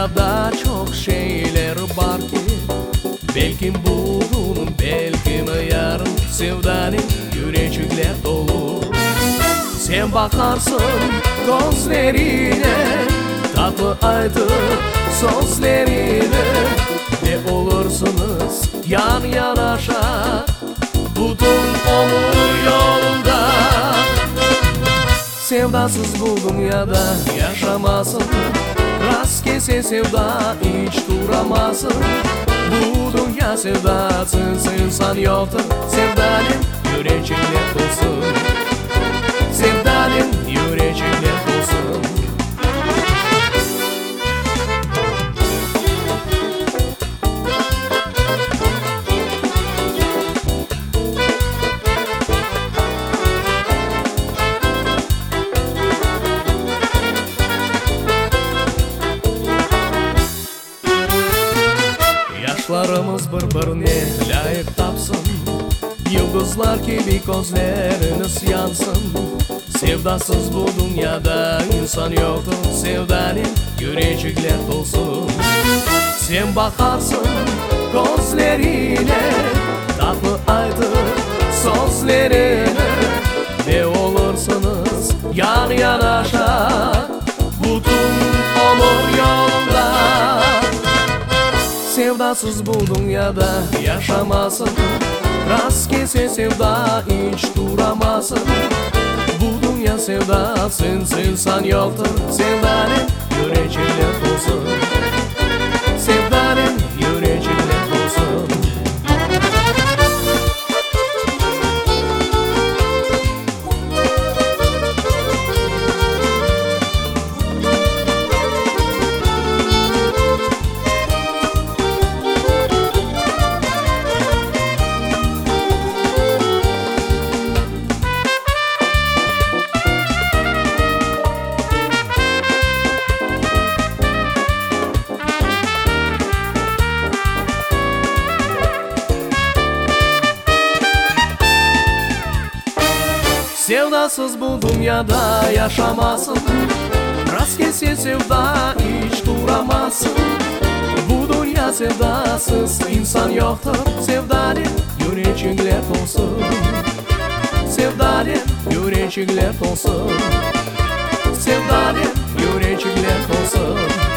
dünyada çok şeyler var ki belki bugün, belki yarın sevdanın yürecekler dolu. Sen bakarsın gözlerine, tatlı aydı sözlerine, ve olursunuz yan yanaşa bütün ömür yolunda. Sevdasız bu dünyada yaşamasın, rast kese sevda hiç duramazsın. Bu dünya sevdasız insan yoktur, sevdanın yürecekler olsun, sevdanın yürecekler olsun. Yaşlarımız birbirine layık tapsın, yıldızlar gibi gözleriniz yansın. Sevdasız bu dünyada insan yoktur, sevdanın yürecekler dolsun. Sen bakarsın gözlerine, tatlı aydı sözlerine, ve olursunuz yan yanaşa bütün ömür yolunda. Sevdasız bu dünyada yaşamasın, rast kese sevda hiç duramazsın. Bu dünya sevdasız insan yoktur, sevdanın yürecekler olsun, sevdanın yürecekler olsun. Sevdasız bu dünyada yaşamasın, rast kese sevda hiç duramazsın. Bu dünya sevdasız insan yoktur, sevdanın yürecekler olsun, sevdanın yürecekler olsun, sevdanın yürecekler olsun.